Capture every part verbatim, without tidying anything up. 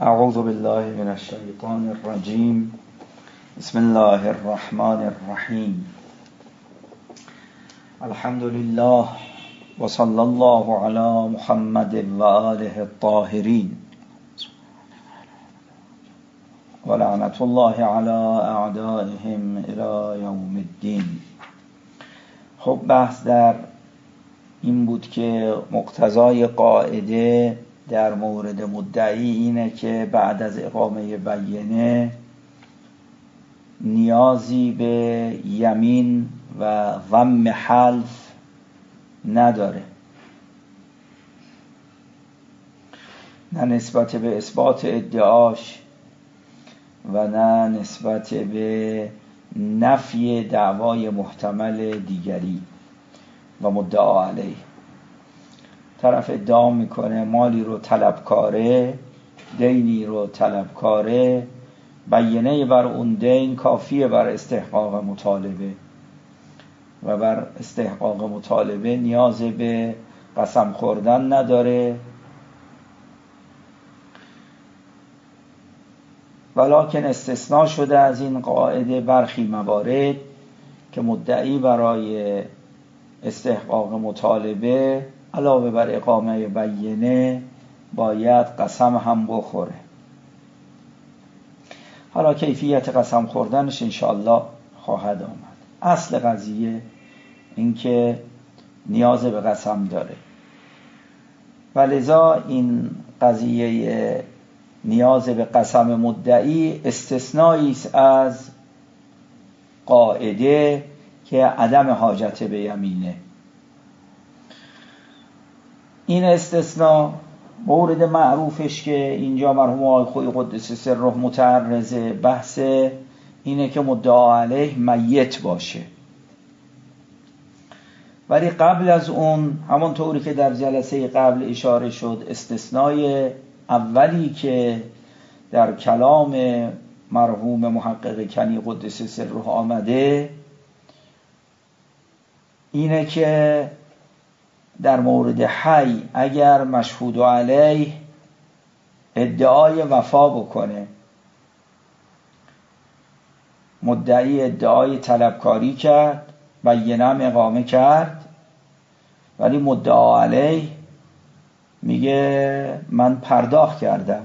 اعوذ بالله من الشیطان الرجیم. بسم الله الرحمن الرحیم. الحمد لله و صلی الله علی محمد و آله الطاهرین و لعنت الله علی اعدائهم الی یوم الدین. خب بحث در این بود که مقتضای قاعده در مورد مدعی اینه که بعد از اقامه بینه نیازی به یمین و ضم حلف نداره، نه نسبت به اثبات ادعاش و نه نسبت به نفی دعوای محتمل دیگری و مدعا علیه. طرف ادعا میکنه مالی رو طلبکاره، دینی رو طلبکاره، بینه بر اون دین کافیه بر استحقاق مطالبه و بر استحقاق مطالبه نیاز به قسم خوردن نداره، ولکن استثناء شده از این قاعده برخی موارد که مدعی برای استحقاق مطالبه علاوه بر اقامه بینه باید قسم هم بخوره. حالا کیفیت قسم خوردنش انشاءالله خواهد آمد. اصل قضیه این که نیاز به قسم داره و لذا این قضیه نیاز به قسم مدعی استثنایی است از قاعده که عدم حاجت به یمینه. این استثناء مورد معروفش که اینجا مرحوم آقای خویی قدس سره متعرضه بحث اینه که مدعا علیه میت باشه، ولی قبل از اون همون طوری که در جلسه قبل اشاره شد استثنای اولی که در کلام مرحوم محقق کنی قدس سره آمده اینه که در مورد حی اگر مشهود علیه ادعای وفا بکنه، مدعی ادعای طلبکاری کرد، بینه هم اقامه کرد، ولی مدعا علیه میگه من پرداخت کردم،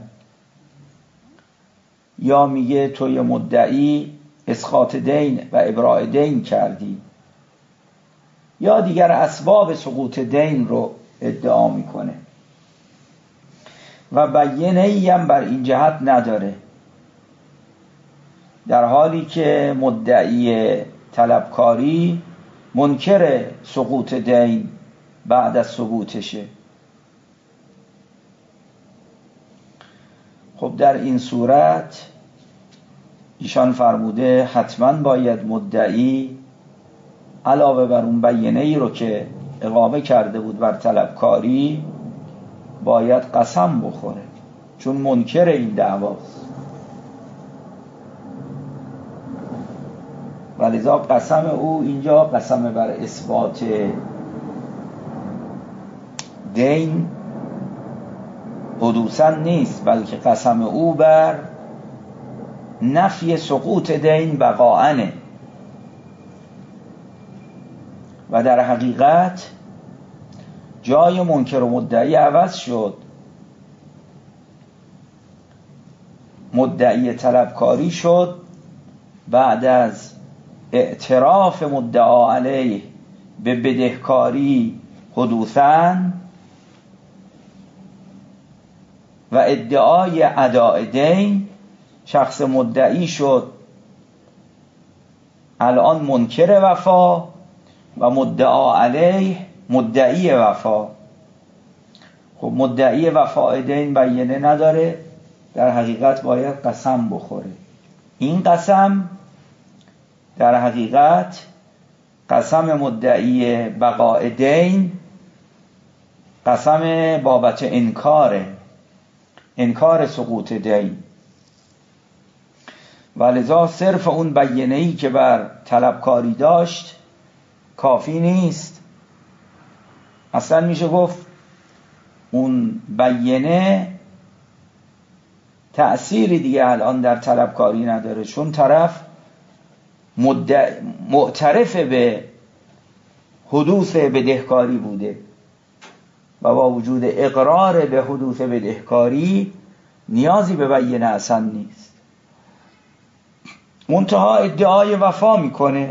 یا میگه توی مدعی اسقاط دین و ابراء دین کردی، یا دیگر اسباب سقوط دین رو ادعا میکنه و بینه ای هم بر این جهت نداره، در حالی که مدعی طلبکاری منکر سقوط دین بعد از ثبوتشه. خب در این صورت ایشان فرموده حتما باید مدعی علاوه بر اون بینه ای رو که اقامه کرده بود بر طلبکاری باید قسم بخوره، چون منکر این دعواست. ولذا قسم او اینجا قسم بر اثبات دین حدوثاً نیست، بلکه قسم او بر نفی سقوط دین بقاءنه و در حقیقت جای منکر و مدعی عوض شد. مدعی طلبکاری شد بعد از اعتراف مدعا علیه به بدهکاری حدوثاً و ادعای اداء دین، شخص مدعی شد الان منکر وفا و مدعا علیه مدعی وفا. خب مدعی وفا دین بینه نداره، در حقیقت باید قسم بخوره. این قسم در حقیقت قسم مدعی بقاء دین قسم بابت انکاره، انکار سقوط دین، ولذا صرف اون بینه‌ای که بر طلبکاری داشت کافی نیست. اصلا میشه گفت اون بینه تأثیری دیگه الان در طلبکاری نداره، چون طرف مدع... معترف به حدوث بدهکاری بوده و با وجود اقرار به حدوث بدهکاری نیازی به بینه اصلا نیست، منتها ادعای وفا میکنه.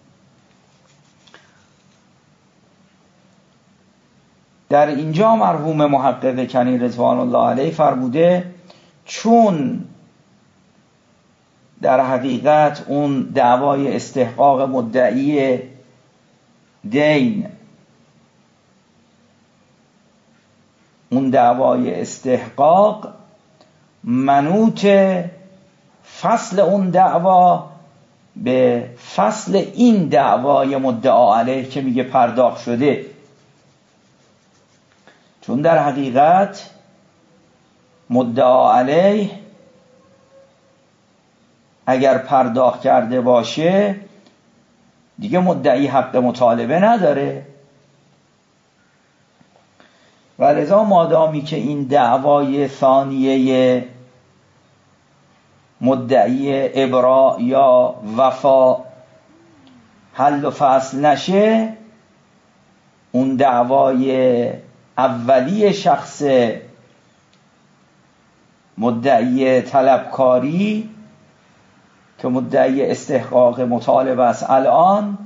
در اینجا مرحوم محقق کنی رضوان الله علیه فرموده چون در حقیقت اون دعوای استحقاق مدعی دین، اون دعوای استحقاق منوط فصل اون دعوا به فصل این دعوای مدعا علیه که میگه پرداخت شده، چون در حقیقت مدعا علیه اگر پرداخت کرده باشه دیگه مدعی حق مطالبه نداره و لذا مادامی که این دعوای ثانیه مدعی ابراء یا وفا حل و فصل نشه، اون دعوای اولی شخص مدعی طلبکاری که مدعی استحقاق مطالبه است الان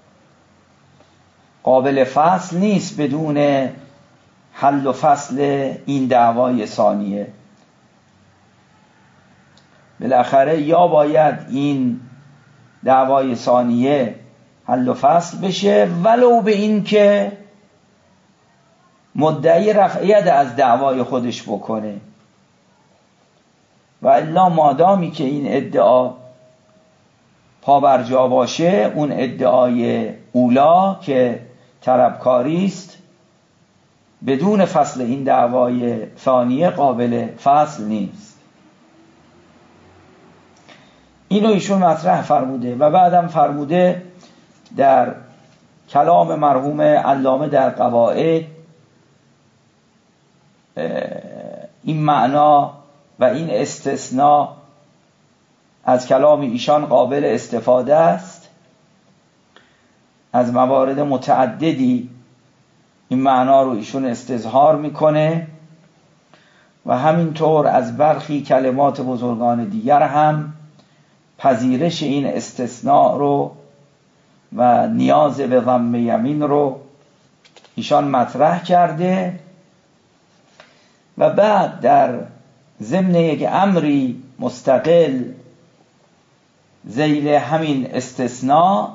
قابل فصل نیست بدون حل و فصل این دعوای ثانیه. بالاخره یا باید این دعوای ثانیه حل و فصل بشه ولو به این که مدعی رفعیت از دعوای خودش بکنه، و الا مادامی که این ادعا پا بر جا باشه اون ادعای اولا که طلبکاری است بدون فصل این دعوای ثانیه قابل فصل نیست. اینو ایشون مطرح فرموده و بعدم فرموده در کلام مرحوم علامه در قواعد این معنا و این استثناء از کلام ایشان قابل استفاده است. از موارد متعددی این معنا رو ایشون استظهار میکنه و همینطور از برخی کلمات بزرگان دیگر هم پذیرش این استثناء رو و نیاز به ضم یمین رو ایشان مطرح کرده و بعد در ضمن یک امری مستقل ذیل همین استثناء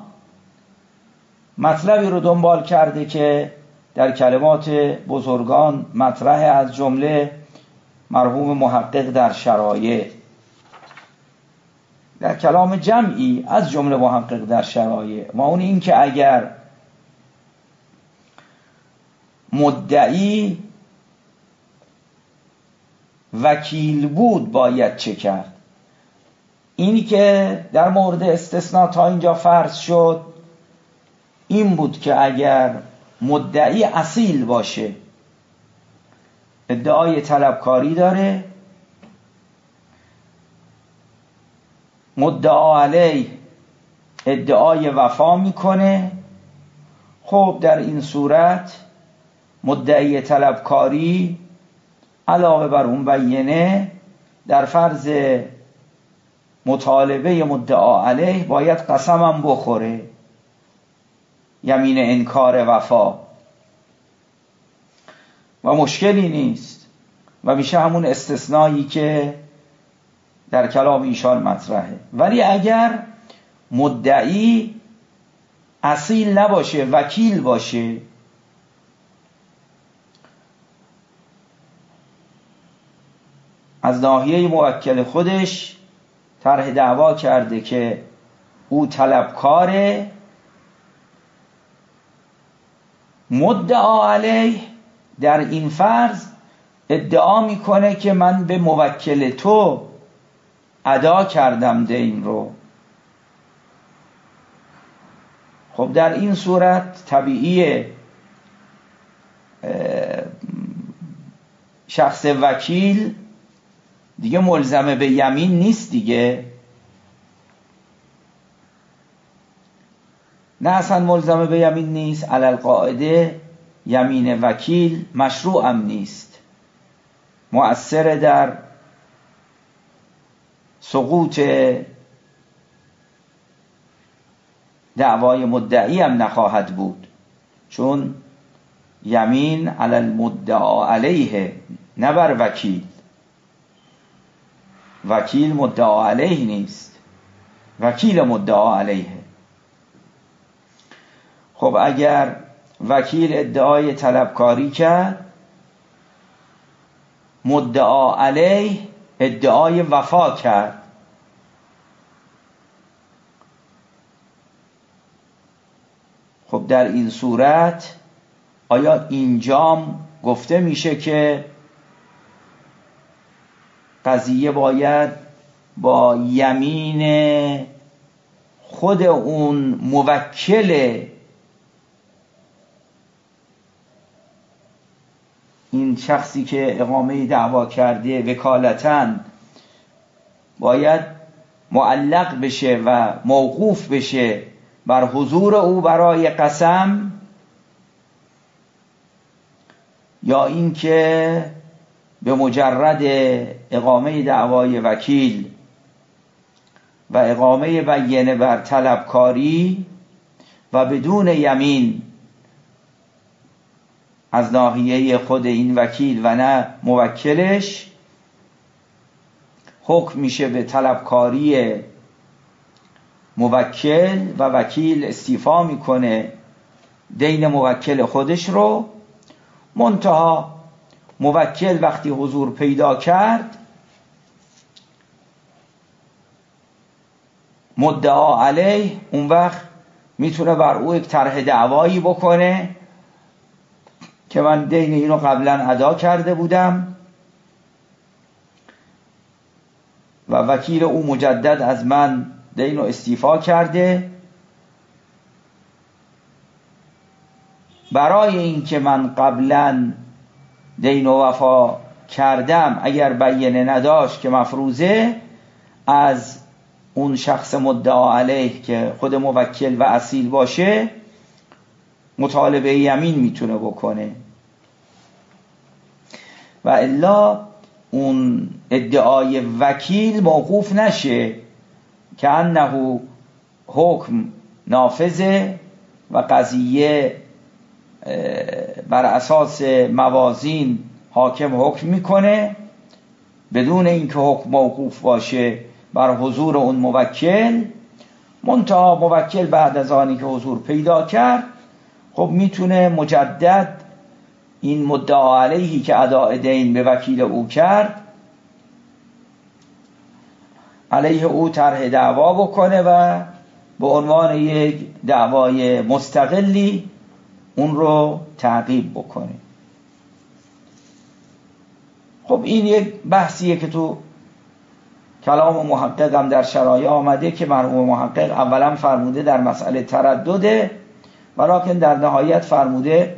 مطلبی رو دنبال کرده که در کلمات بزرگان مطرح، از جمله مرحوم محقق در شرایع، در کلام جمعی از جمله محقق در شرایع، و اون این که اگر مدعی وکیل بود باید چه کرد. اینی که در مورد استثناء تا اینجا فرض شد این بود که اگر مدعی اصیل باشه، ادعای طلبکاری داره، مدعا علیه ادعای وفا میکنه، خب در این صورت مدعی طلبکاری علاوه بر اون بینه در فرض مطالبه مدعا علیه باید قسمم بخوره، یمین انکار وفا، و مشکلی نیست و میشه همون استثنایی که در کلام ایشان مطرحه. ولی اگر مدعی اصیل نباشه، وکیل باشه، از ناحیه موکل خودش طرح دعوا کرده که او طلبکاره، مدعا علیه در این فرض ادعا میکنه که من به موکل تو ادا کردم دین رو. خب در این صورت طبیعیه شخص وکیل دیگه ملزمه به یمین نیست دیگه. نه اصلا ملزمه به یمین نیست، علی القاعده یمین وکیل مشروع هم نیست، مؤثر در سقوط دعوای مدعی هم نخواهد بود، چون یمین علی المدعا علیه، نه بر وکیل. وکیل مدعا علیه نیست، وکیل مدعا علیه. خب اگر وکیل ادعای طلبکاری کرد، مدعا علیه ادعای وفا کرد، خب در این صورت آیا اینجام گفته میشه که قضیه باید با یمین خود اون موکل این شخصی که اقامه دعوا کرده وکالتاً باید معلق بشه و موقوف بشه بر حضور او برای قسم، یا اینکه به مجرد اقامه دعوای وکیل و اقامه بینه بر طلبکاری و بدون یمین از ناحیه خود این وکیل و نه موکلش حکم میشه به طلبکاری موکل و وکیل استیفا میکنه دین موکل خودش رو. منتها موکل وقتی حضور پیدا کرد، مدعا علیه اون وقت میتونه بر او یک طرح دعوایی بکنه که من دین اینو قبلا ادا کرده بودم و وکیل او مجدد از من دینو استیفا کرده، برای اینکه من قبلا دینو وفا کردم اگر بیانه نداشت که مفروضه، از اون شخص مدعا علیه که خود موکل و اصیل باشه مطالبه یمین میتونه بکنه، و الا اون ادعای وکیل موقوف نشه که انه حکم نافذه و قضیه بر اساس موازین حاکم حکم میکنه بدون اینکه حکم موقوف باشه بر حضور اون موکل. منتها موکل بعد از آنی که حضور پیدا کرد خب میتونه مجدد این مدعا علیهی که اداء دین به وکیل او کرد علیه او طرح دعوا بکنه و به عنوان یک دعوای مستقلی اون رو تعقیب بکنه. خب این یک بحثیه که تو کلام محقق هم در شرایع آمده که مرحوم محقق اولا فرموده در مسئله تردده، ولیکن در نهایت فرموده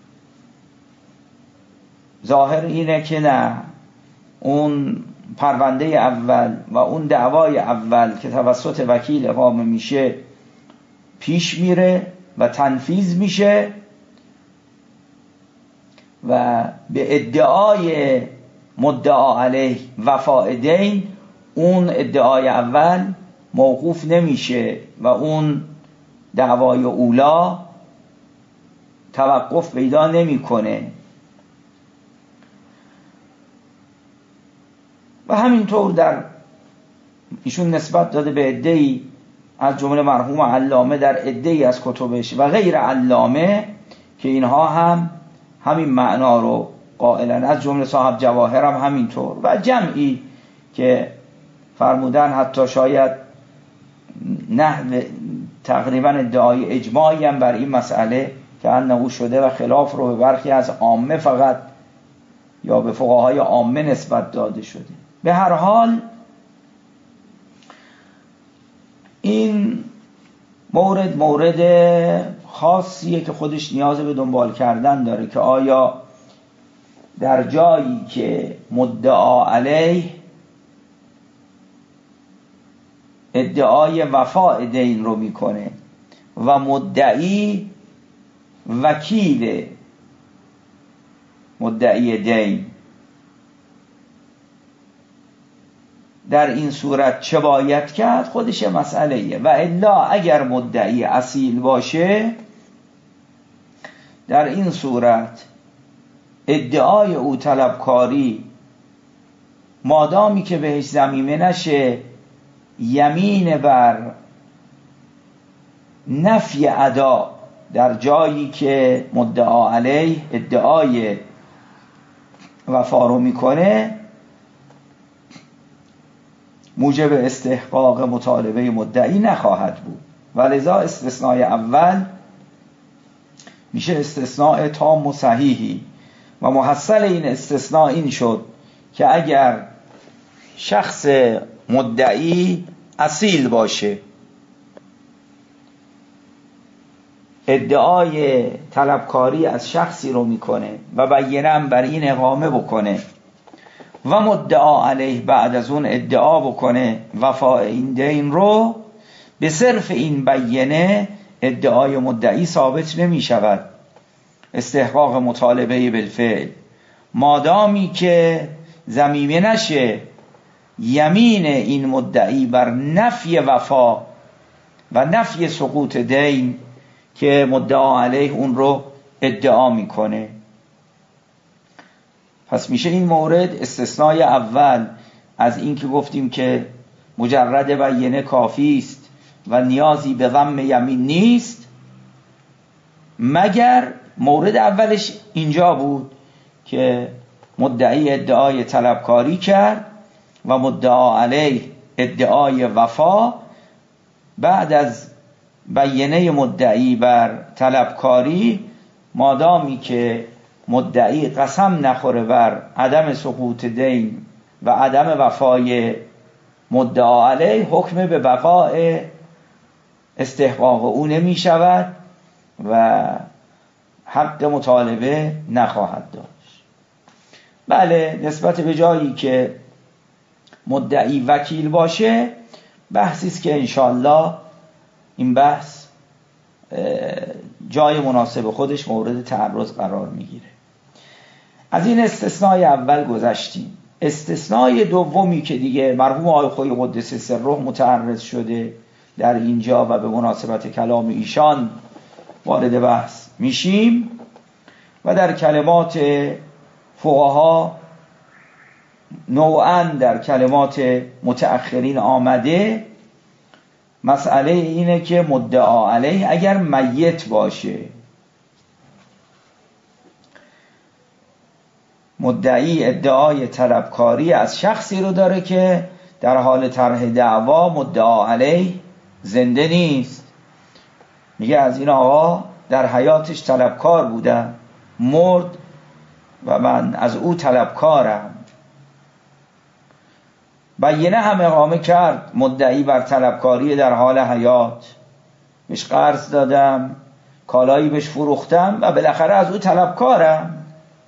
ظاهر اینه که نه، اون پرونده اول و اون دعوای اول که توسط وکیل اقامه میشه پیش میره و تنفیذ میشه و به ادعای مدعا علیه وفاء دین اون ادعای اول موقوف نمیشه و اون دعوای اولا توقف پیدا نمیکنه. و همینطور در ایشون نسبت داده به عده‌ای از جمله مرحوم علامه در عده‌ای از کتبش و غیر علامه که اینها هم همین معنا رو قائلن، از جمله صاحب جواهر هم همینطور و جمعی که فرمودن حتی شاید نحو تقریبا ادعای اجماعی هم بر این مسئله که انه شده و خلاف رو به برخی از عامه فقط یا به فقهای عامه نسبت داده شده. به هر حال این مورد مورد خاصیه که خودش نیاز به دنبال کردن داره که آیا در جایی که مدعا علیه ادعای وفاء دین رو میکنه و مدعی وکیل مدعی دین، در این صورت چه باید کرد؟ خودش مسئله ایه. و الا اگر مدعی اصیل باشه، در این صورت ادعای او طلبکاری مادامی که بهش ضمیمه نشه یمین بر نفی ادا در جایی که مدعا علیه ادعای وفا رو میکنه، موجب استحقاق مطالبه مدعی نخواهد بود. ولذا استثناء اول میشه استثناء تام و صحیحی و محصل این استثناء این شد که اگر شخص مدعی اصیل باشه، ادعای طلبکاری از شخصی رو میکنه و بینه هم بر این اقامه بکنه و مدعا علیه بعد از اون ادعا بکنه وفاء این دین رو، به صرف این بینه ادعای مدعی ثابت نمی شود استحقاق مطالبه بالفعل، مادامی که ضمیمه نشه یمین این مدعی بر نفی وفا و نفی سقوط دین که مدعا علیه اون رو ادعا میکنه. پس میشه این مورد استثناء اول از این که گفتیم که مجرد بینه کافی است و نیازی به ضم یمین نیست، مگر مورد اولش اینجا بود که مدعی ادعای طلبکاری کرد و مدعا علیه ادعای وفا، بعد از بینه مدعی بر طلبکاری مادامی که مدعی قسم نخوره بر عدم سقوط دین و عدم وفای مدعا علیه، حکم به بقاء استحقاق او نمی شود و حق مطالبه نخواهد داشت. بله، نسبت به جایی که مدعی وکیل باشه بحثی است که انشالله این بحث جای مناسب خودش مورد تعرض قرار میگیره. از این استثناء اول گذشتیم. استثناء دومی که دیگه مرحوم آقای خویی قدس سره متعرض شده در اینجا و به مناسبت کلام ایشان وارد بحث میشیم و در کلمات فقها نوعاً در کلمات متأخرین آمده، مسئله اینه که مدعا علیه اگر میت باشه، مدعی ادعای طلبکاری از شخصی رو داره که در حال طرح دعوا مدعا علیه زنده نیست، میگه از این آقا در حیاتش طلبکار بودم، مرد و من از او طلبکارم. بینه هم اقامه کرد مدعی بر طلبکاری در حال حیات، بهش قرض دادم، کالایی بهش فروختم و بالاخره از او طلبکارم.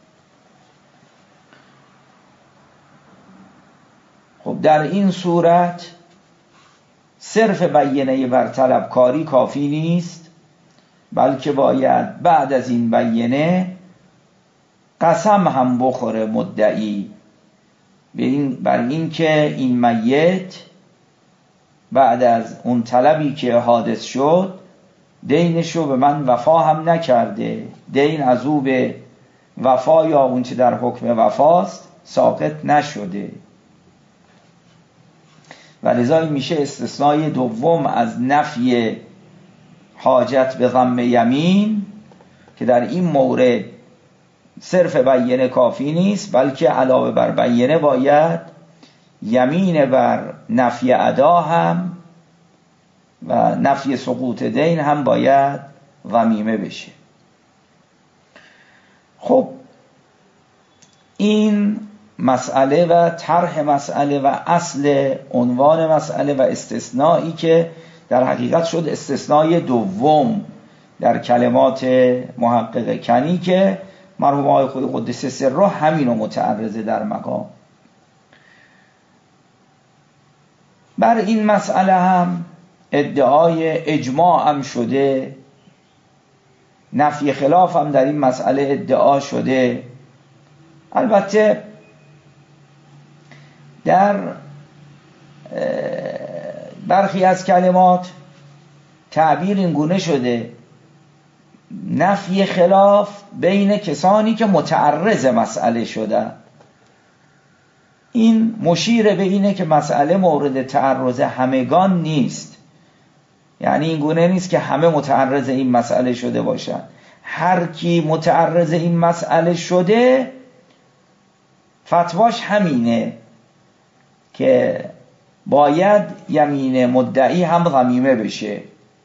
خب در این صورت صرف بینه بر طلبکاری کافی نیست، بلکه باید بعد از این بینه قسم هم بخوره مدعی بر این که این میت بعد از اون طلبی که حادث شد دینشو به من وفا هم نکرده، دین از او به وفا یا اون چه در حکم وفاست ساقط نشده. و لذا این میشه استثناء دوم از نفی حاجت به ضم یمین که در این مورد صرف بینه کافی نیست، بلکه علاوه بر بینه باید یمین بر نفی ادا هم و نفی سقوط دین هم باید ضمیمه بشه. خب این مسئله و طرح مسئله و اصل عنوان مسئله و استثنایی که در حقیقت شد استثنای دوم در کلمات محقق کنی که مرحوم آقای خویی قدس سره همینو متعرضه در مقام. بر این مسئله هم ادعای اجماع هم شده، نفی خلاف هم در این مسئله ادعا شده. البته در برخی از کلمات تعبیر این گونه شده نفی خلاف بین کسانی که متعرض مسئله شدن. این مشیر به اینه که مسئله مورد تعرض همگان نیست، یعنی این گونه نیست که همه متعرض این مسئله شده باشن. هر کی متعرض این مسئله شده فتواش همینه که باید یمین مدعی هم غمیمه بشه.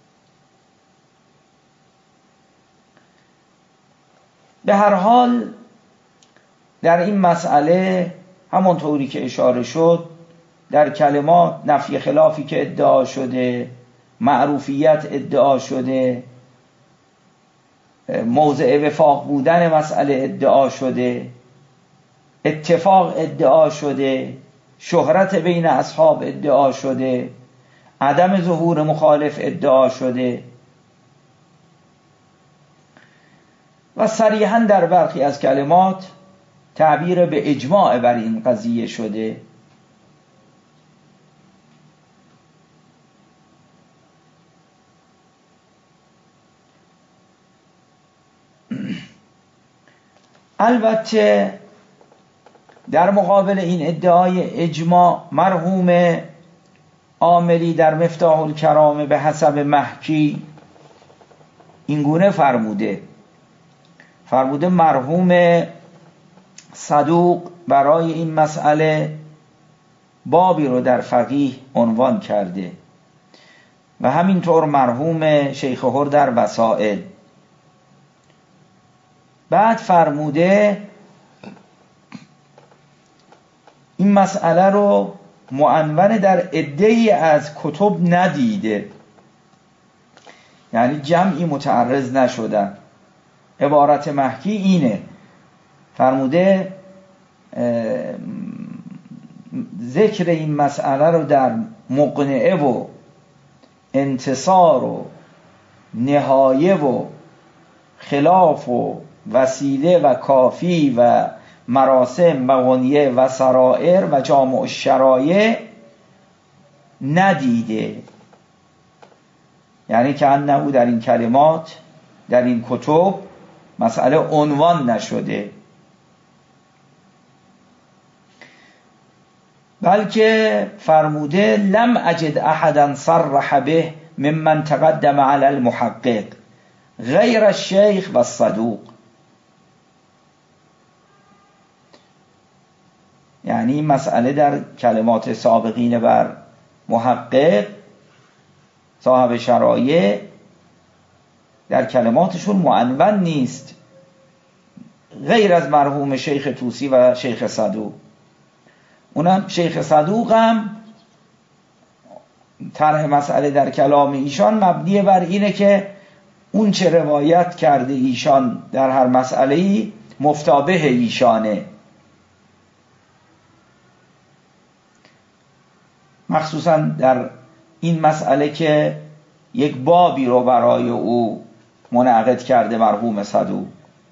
به هر حال در این مسئله همونطوری که اشاره شد در کلمات نفی خلافی که ادعا شده، معروفیت ادعا شده، موضع وفاق بودن مسئله ادعا شده، اتفاق ادعا شده، شهرت بین اصحاب ادعا شده، عدم ظهور مخالف ادعا شده و صریحاً در برخی از کلمات تعبیر به اجماع بر این قضیه شده. البته در مقابل این ادعای اجماع مرحوم عاملی در مفتاح الکرامه به حسب محکی این گونه فرموده فرموده مرحوم صدوق برای این مسئله بابی رو در فقیه عنوان کرده و همینطور مرحوم شیخ هر در وسائل. بعد فرموده این مسئله رو معنون در عده‌ای از کتب ندیده، یعنی جمعی متعرض نشدن. عبارت محکی اینه، فرموده ذکر این مسئله رو در مقنعه و انتصار و نهایه و خلاف و وسیله و کافی و مراسم و غنیه و سرائر و جامع الشرایع ندیده، یعنی که انه در این کلمات در این کتب مسئله عنوان نشده، بلکه فرموده لم اجد احدا صرح به ممن تقدم علی المحقق غیر الشیخ و الصدوق. یعنی این مسئله در کلمات سابقین بر محقق صاحب شرایع در کلماتشون معنون نیست غیر از مرحوم شیخ طوسی و شیخ صدوق. اونم شیخ صدوق هم طرح مسئله در کلام ایشان مبنی بر اینه که اون چه روایت کرده ایشان در هر مسئله‌ای مفتابه ایشانه، مخصوصا در این مسئله که یک بابی رو برای او منعقد کرده مرحوم صدوق.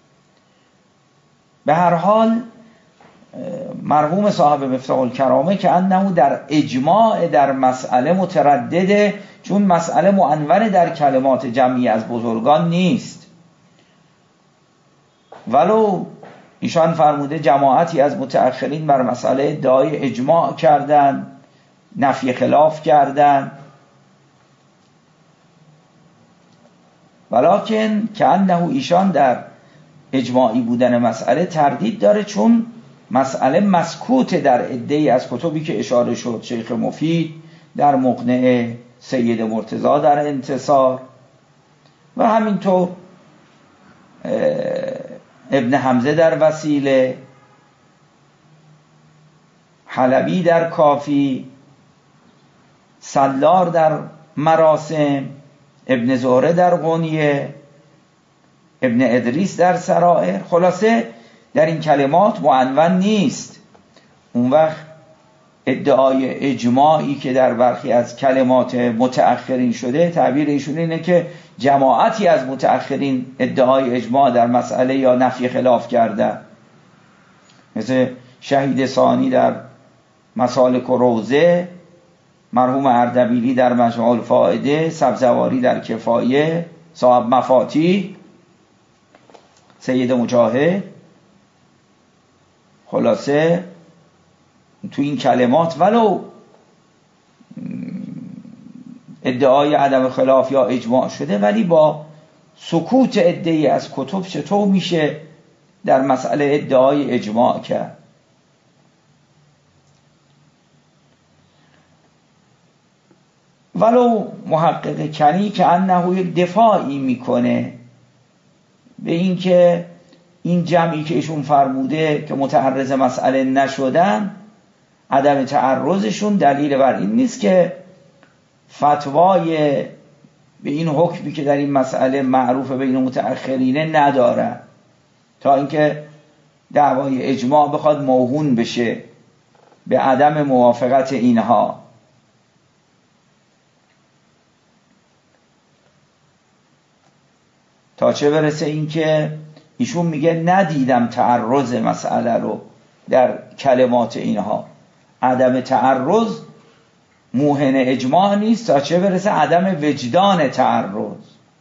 به هر حال مرحوم صاحب مفتاح الکرامه که انه در اجماع در مسئله متردده، چون مسئله معنون در کلمات جمعی از بزرگان نیست، ولو ایشان فرموده جماعتی از متأخرین بر مسئله ادعای اجماع کردن، نفی خلاف کردن، ولکن که انه ایشان در اجماعی بودن مسئله تردید داره، چون مسئله مسکوت در عده‌ای از کتبی که اشاره شد، شیخ مفید در مقنعه، سید مرتضی در انتصار و همینطور ابن حمزه در وسیله، حلبی در کافی، سلار در مراسم، ابن زهره در غنیه، ابن ادریس در سرائر. خلاصه در این کلمات معنون نیست. اون وقت ادعای اجماعی که در برخی از کلمات متأخرین شده، تعبیر ایشون اینه که جماعتی از متأخرین ادعای اجماع در مسئله یا نفی خلاف کرده، مثل شهید ثانی در مسالک و روضه، مرحوم اردبیلی در مجموع الفائده، سبزواری در کفایه، صاحب مفاتیح، سید مجاهد. خلاصه تو این کلمات ولو ادعای عدم خلاف یا اجماع شده، ولی با سکوت ادعی از کتب چطور میشه در مسئله ادعای اجماع کرد؟ ولو محقق کنی که انه یک دفاعی میکنه به این که این جمعی که ایشون فرموده که متعرض مسئله نشدن، عدم تعرضشون دلیل بر این نیست که فتوای به این حکمی که در این مسئله معروف بین متأخرینه نداره، تا اینکه دعوای اجماع بخواد موهون بشه به عدم موافقت اینها. تا چه برسه این که ایشون میگه ندیدم تعرض مسئله رو در کلمات اینها. عدم تعرض موهن اجماع نیست، تا چه برسه عدم وجدان تعرض.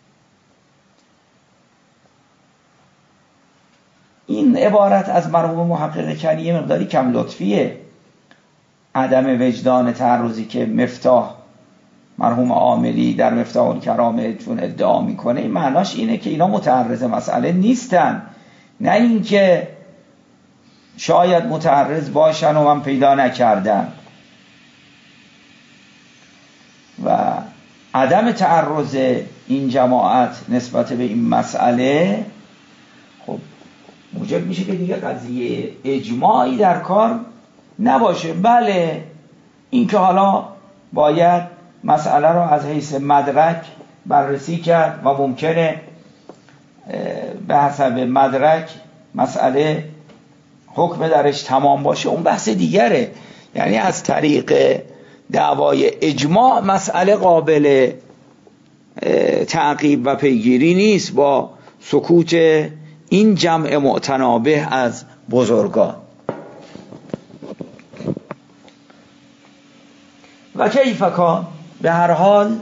این عبارت از مرحوم محقق کنی یه مقداری کم لطفیه. عدم وجدان تعرضی که مفتاح مرحوم عاملی در مفتاح الکرامه چون ادعا میکنه، این معناش اینه که اینا متعرض مسئله نیستن، نه اینکه شاید متعرض باشن و من پیدا نکردم. و عدم تعرض این جماعت نسبت به این مسئله خب موجب میشه که دیگه قضیه اجماعی در کار نباشه. بله این که حالا باید مسئله رو از حیث مدرک بررسی کرد و ممکنه به حسب مدرک مسئله حکم درش تمام باشه، اون بحث دیگره. یعنی از طریق دعوای اجماع مسئله قابل تعقیب و پیگیری نیست با سکوت این جمع معتنابه از بزرگان. و کیف کان، به هر حال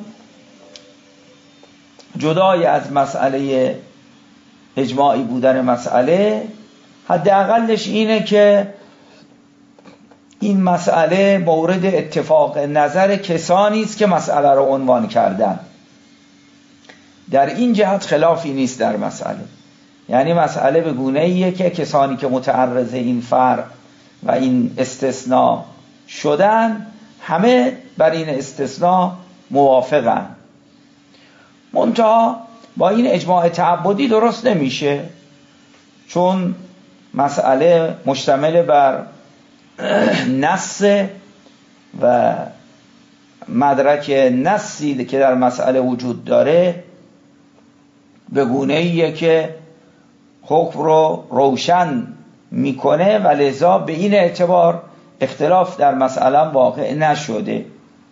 جدای از مسئله اجماعی بودن مسئله، حداقلش اینه که این مسئله مورد اتفاق نظر کسانی است که مسئله رو عنوان کردن. در این جهت خلافی نیست در مسئله. یعنی مسئله به گونه‌ایه که کسانی که متعرض این فرع و این استثناء شدن همه بر این استثناء موافقن. منتها با این اجماع تعبدی درست نمیشه، چون مسئله مشتمل بر نص و مدرک نصی که در مسئله وجود داره به گونه‌ایه که حکم رو روشن میکنه و لذا به این اعتبار اختلاف در مسئله واقع نشده.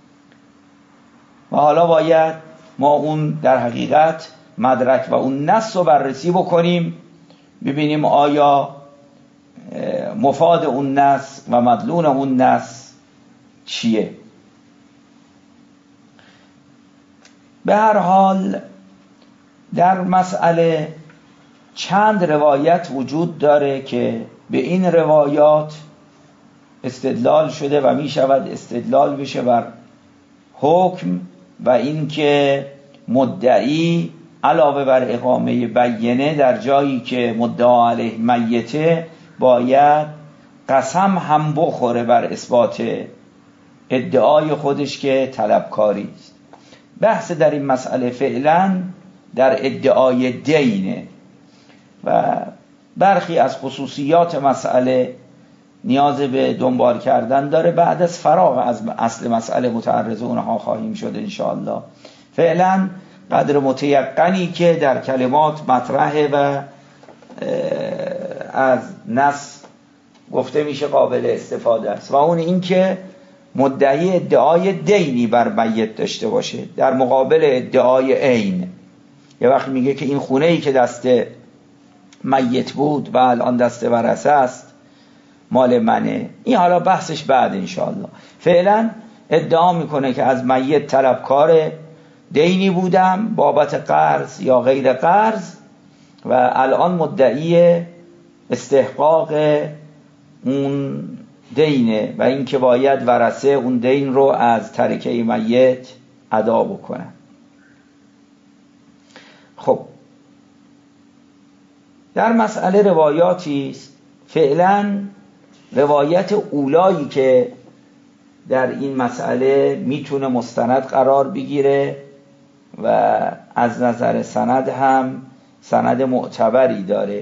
و حالا باید ما اون در حقیقت مدرک و اون نص رو بررسی بکنیم، ببینیم آیا مفاد اون نص و مدلول اون نص چیه. به هر حال در مسئله چند روایت وجود داره که به این روایات استدلال شده و می شود استدلال بشه بر حکم، و اینکه مدعی علاوه بر اقامه بینه در جایی که مدعا علیه میته باید قسم هم بخوره بر اثبات ادعای خودش که طلبکاری است. بحث در این مسئله فعلا در ادعای دینه و برخی از خصوصیات مسئله نیاز به دنبال کردن داره. بعد از فراغ از اصل مسئله متعرض اونها خواهیم شد انشاءالله. فعلا قدر متیقنی که در کلمات مطرحه و از نص گفته میشه قابل استفاده است، و اون این که مدعی ادعای دینی بر میت داشته باشه در مقابل ادعای عین. یه وقت میگه که این خونه ای که دست میت بود و الان دست ورثه است مال منه. این حالا بحثش بعد انشاءالله. فعلا ادعا میکنه که از میت طلبکار دینی بودم بابت قرض یا غیر قرض و الان مدعی استحقاق اون دینه و این که باید ورثه اون دین رو از ترکه میت ادا بکنن. خب در مسئله روایاتی است. فعلا روایت اولایی که در این مسئله میتونه مستند قرار بگیره و از نظر سند هم سند معتبری داره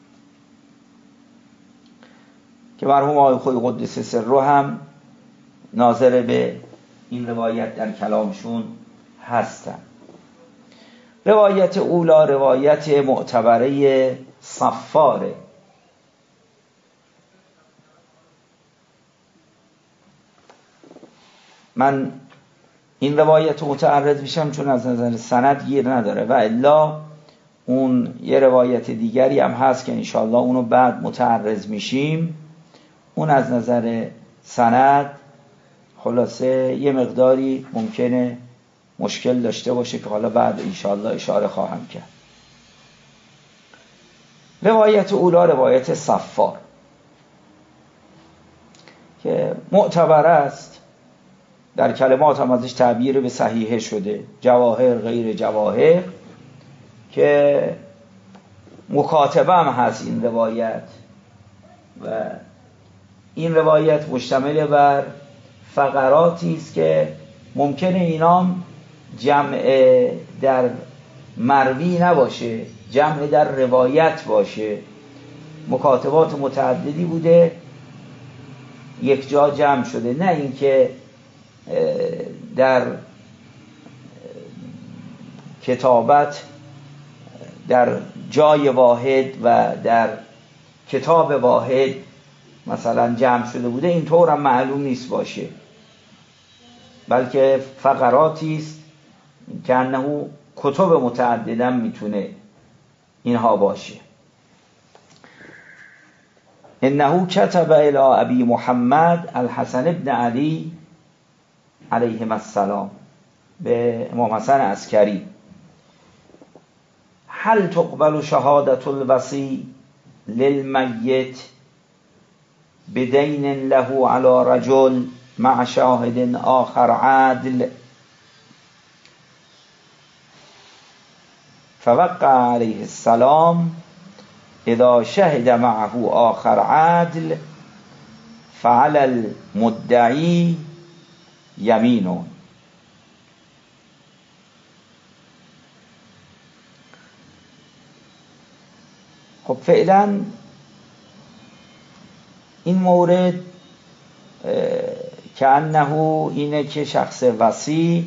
که مرحوم آقای خویی قدس سره هم ناظر به این روایت در کلامشون هستن. روایت اولا روایت معتبره صفاره. من این روایت متعرض میشم چون از نظر سند گیر نداره و الا اون یه روایت دیگری هم هست که انشاءالله اونو بعد متعرض میشیم. اون از نظر سند خلاصه یه مقداری ممکنه مشکل داشته باشه که حالا بعد انشاءالله اشاره خواهم کرد. روایت اولا روایت صفار که معتبر است. در کلمات هم ازش تعبیر به صحیحه شده، جواهر غیر جواهر، که مکاتبه هم هست این روایت و این روایت مشتمل بر فقراتی است که ممکنه اینام جمع در مروی نباشه، جمع در روایت باشه. مکاتبات متعددی بوده یک جا جمع شده، نه اینکه در کتابت در جای واحد و در کتاب واحد مثلا جمع شده بوده، اینطور هم معلوم نیست باشه، بلکه فقراتی است که انه کتب متعددن میتونه اینها باشه. انه کتب الی ابی محمد الحسن ابن علی علیهم السلام، به امام حسن عسکری، هل تقبل شهادت الوصی للمیت بدین له علی رجل مع شاهد آخر عدل فوقع علیه السلام اذا شهد معه آخر عدل فعلى المدعی یمینون. خب فعلا این مورد که انه اینه که شخص وصی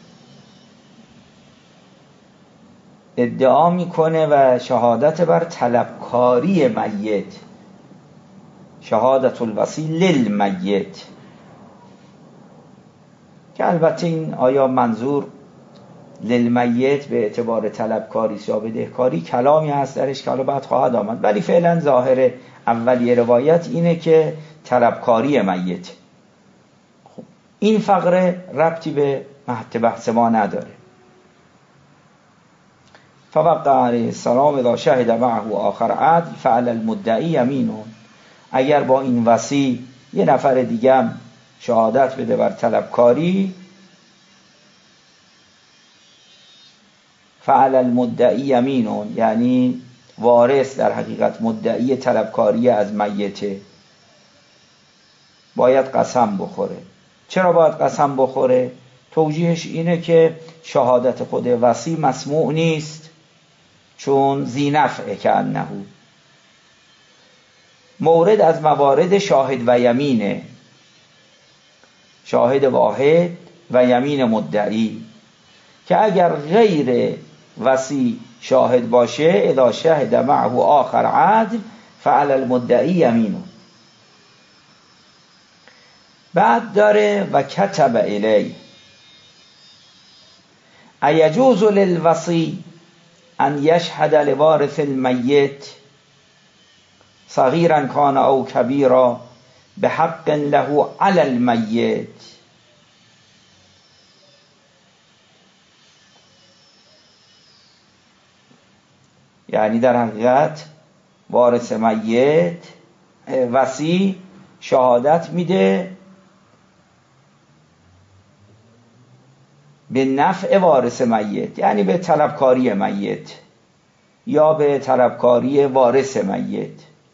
ادعا میکنه و شهادت بر طلبکاری میت، شهادت الوصی للمیت، که البته این آیا منظور للمیت به اعتبار طلبکاری یا بدهکاری کلامی هست درش که حالا بعد خواهد آمد، ولی فعلا ظاهر اولیه روایت اینه که طلبکاری میت. خب این فقره ربطی به مهد بحث ما نداره. فوقع علیه السلام اذا شهد معه آخر عدل فعلى المدعی یمینون. اگر با این وصی یه نفر دیگه هم شهادت بده بر طلبکاری، فعلى المدعی یمینون، یعنی وارث در حقیقت مدعی طلبکاری از میته، باید قسم بخوره. چرا باید قسم بخوره؟ توجیهش اینه که شهادت خود وصی مسموع نیست، چون ذی نفعه که انه مورد از موارد شاهد و یمینه، شاهد واحد و یمین مدعی، که اگر غیر وصی شاهد باشه اذا شهد معه آخر عدل فعلى المدعی یمینه. بعد داره و کتب الی ایجوز للوصی ان یشهد لوارث المیت صغیرا کان او کبیرا بحق له علی المیت. یعنی در حقیقت وارث میت وصی شهادت میده به نفع وارث میت، یعنی به طلبکاری میت یا به طلبکاری وارث میت.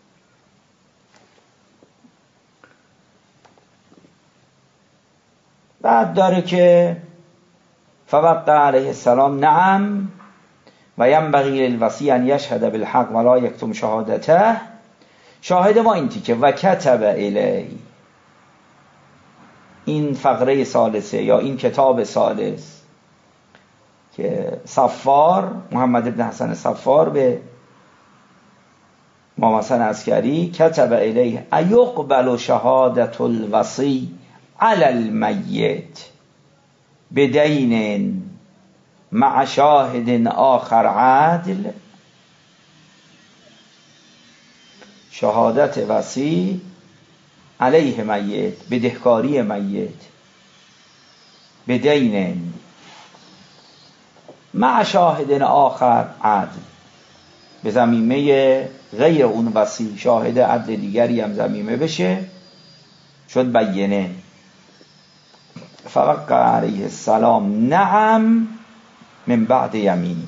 بعد داره که فوقع علیه السلام نعم و ینبغی للوصی ان یشهد بالحق ولا یکتم شهادته. شاهد ما این تیکه و کتب الی، این فقره ثالثه یا این کتاب ثالث که صفار محمد بن حسن صفار به امام حسن عسکری کتب الیه ایقبل شهادت الوصی علی المیت بدین مع شاهد آخر عدل. شهادت وصی علیه میت، بدهکاری میت، بدین مع شاهد آخر عدل، به ضمیمه غیر اون وصی شاهد عدل دیگری هم ضمیمه بشه، شد بینه. فوقع علیه السلام نعم من بعد یمین،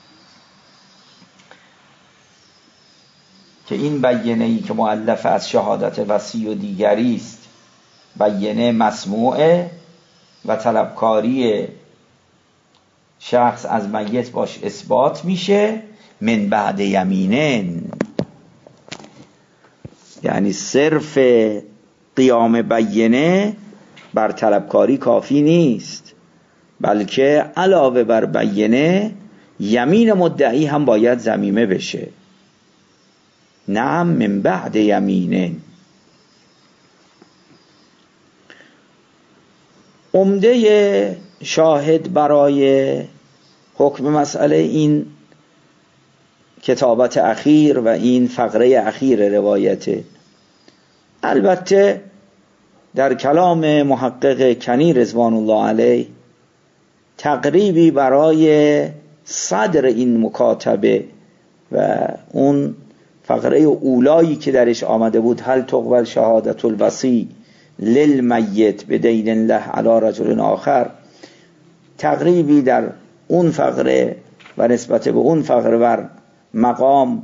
که این بینه ای که مؤلف از شهادت وصی و دیگری است بینه مسموعه و طلبکاری شخص از میت باش اثبات میشه. من بعد یمینن، یعنی صرف قیام بینه بر طلبکاری کافی نیست، بلکه علاوه بر بینه یمین مدعی هم باید ضمیمه بشه. نعم من بعد یمینه. عمده شاهد برای حکم مسئله این کتابت اخیر و این فقره اخیر روایته. البته در کلام محقق کنی رضوان الله علیه تقریبی برای صدر این مکاتبه و اون فقره اولایی که درش آمده بود هل تقبل شهادت الوصی للمیت بدین الله علی رجل آخر، تقریبی در اون فقره و نسبت به اون فقره بر مقام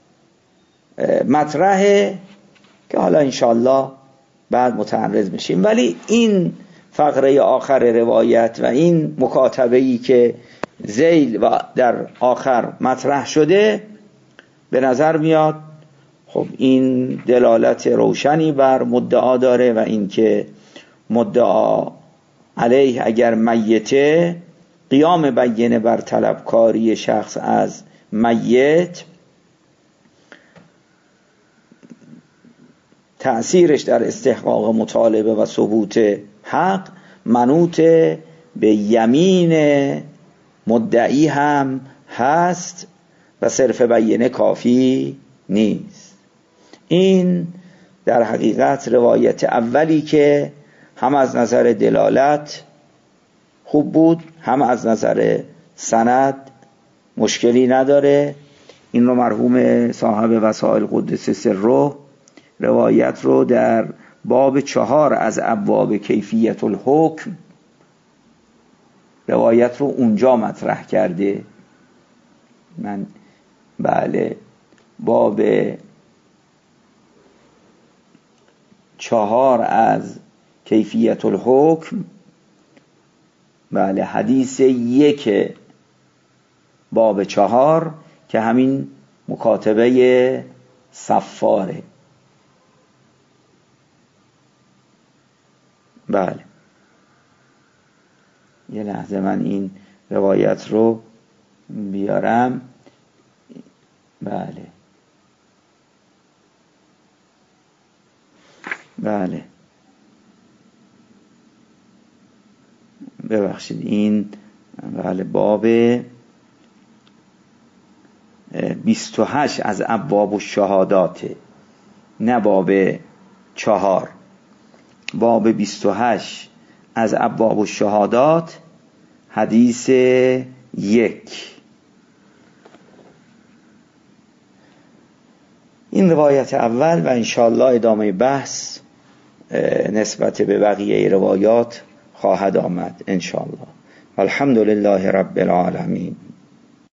مطرحه که حالا انشاءالله بعد متعرض میشیم. ولی این فقره آخر روایت و این مکاتبه‌ای که ذیل و در آخر مطرح شده به نظر میاد خب این دلالت روشنی بر مدعا داره و این که مدعا علیه اگر میته قیام بینه بر طلبکاری شخص از میت تأثیرش در استحقاق مطالبه و ثبوت حق منوط به یمین مدعی هم هست و صرف بینه کافی نیست. این در حقیقت روایت اولی که هم از نظر دلالت خوب بود هم از نظر سند مشکلی نداره. این رو مرحوم صاحب وسائل قدس سره روایت رو در باب چهار از ابواب کیفیت الحکم روایت رو اونجا مطرح کرده. من بله باب چهار از کیفیت الحکم، بله حدیث یک باب چهار که همین مکاتبه صفاره. بله یه لحظه من این روایت رو بیارم. بله بله ببخشید این بله باب بیست و هشت از ابواب الشهادات، نه باب چهار، باب بیست و هشت از ابواب الشهادات، حدیث یک. این روایت اول و انشاءالله ادامه بحث نسبت به بقیه روایات خواهد آمد انشاءالله. الحمدلله رب العالمین.